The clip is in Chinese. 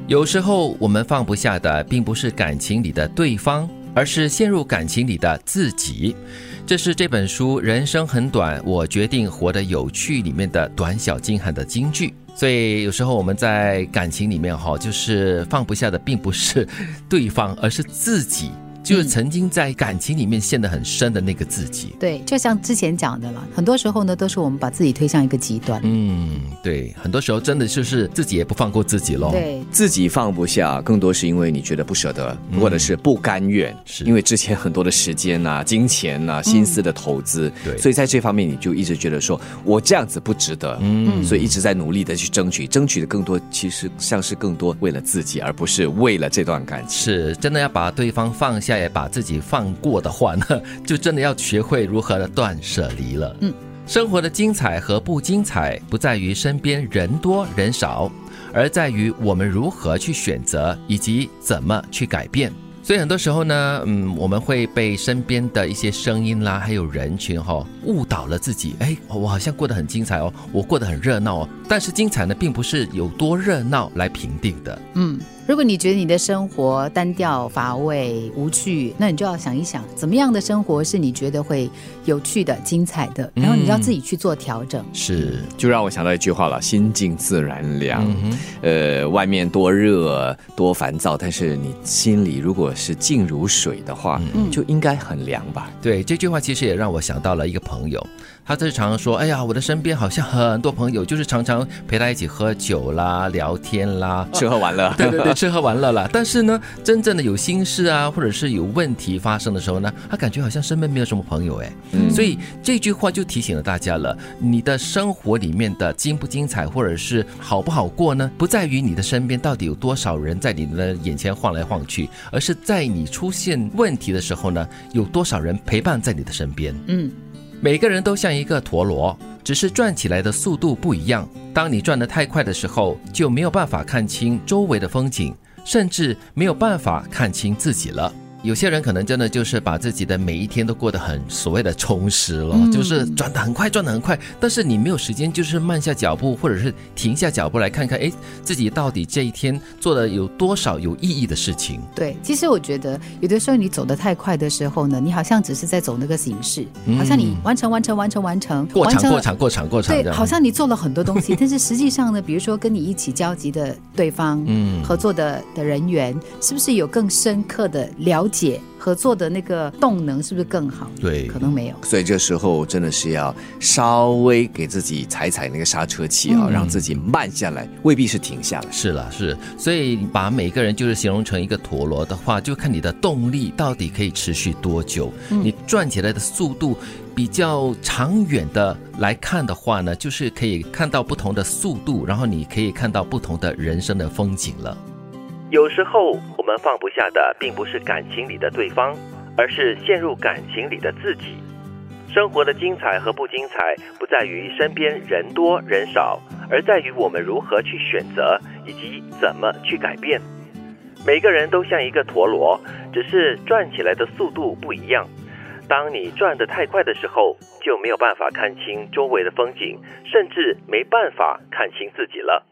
有时候我们放不下的并不是感情里的对方，而是陷入感情里的自己。这是这本书《人生很短，我决定活得有趣》里面的短小精悍的金句。所以有时候我们在感情里面就是放不下的并不是对方，而是自己，就是曾经在感情里面陷得很深的那个自己。 对，就像之前讲的了，很多时候呢都是我们把自己推向一个极端。 对，很多时候真的就是自己也不放过自己咯。 对， 自己放不下，更多是因为你觉得不舍得，或者是不甘愿，因为之前很多的时间啊、金钱啊、心思的投资， 对， 所以在这方面你就一直觉得说我这样子不值得，所以一直在努力的去争取的更多其实像是更多为了自己，而不是为了这段感情。 是真的要把对方放下，也把自己放过的话呢，就真的要学会如何的断舍离了。生活的精彩和不精彩不在于身边人多人少，而在于我们如何去选择以及怎么去改变。所以很多时候呢，我们会被身边的一些声音啦，还有人群误导了自己。我好像过得很精彩哦，我过得很热闹哦，但是精彩呢，并不是有多热闹来评定的。 如果你觉得你的生活单调乏味无趣，那你就要想一想怎么样的生活是你觉得会有趣的精彩的，然后你要自己去做调整。 是，就让我想到一句话了，心静自然凉。外面多热多烦躁，但是你心里如果是静如水的话，就应该很凉吧。 对，这句话其实也让我想到了一个朋友，他常常说，哎呀，我的身边好像很多朋友，就是常常陪他一起喝酒啦、聊天啦、 吃喝玩乐。 对，吃喝玩乐啦。但是呢，真正的有心事啊，或者是有问题发生的时候呢，他感觉好像身边没有什么朋友。所以这句话就提醒了大家了，你的生活里面的精不精彩，或者是好不好过呢，不在于你的身边到底有多少人在你的眼前晃来晃去，而是在你出现问题的时候呢，有多少人陪伴在你的身边。每个人都像一个陀螺，只是转起来的速度不一样。当你转得太快的时候，就没有办法看清周围的风景，甚至没有办法看清自己了。有些人可能真的就是把自己的每一天都过得很所谓的充实了，就是转得很快，但是你没有时间就是慢下脚步，或者是停下脚步来看看，自己到底这一天做了有多少有意义的事情。 对，其实我觉得有的时候你走得太快的时候呢，你好像只是在走那个形式，好像你完成过场，对，好像你做了很多东西，但是实际上呢，比如说跟你一起交集的对方，合作的人员，是不是有更深刻的了解，合作的那个动能是不是更好？ 对， 可能没有。 所以这时候真的是要稍微给自己踩那个刹车器让自己慢下来，未必是停下来。 是，所以把每个人就是形容成一个陀螺的话，就看你的动力到底可以持续多久。你转起来的速度比较长远的来看的话呢，就是可以看到不同的速度，然后你可以看到不同的人生的风景了。有时候我们放不下的并不是感情里的对方，而是陷入感情里的自己。生活的精彩和不精彩不在于身边人多人少，而在于我们如何去选择以及怎么去改变。每个人都像一个陀螺，只是转起来的速度不一样。当你转得太快的时候，就没有办法看清周围的风景，甚至没办法看清自己了。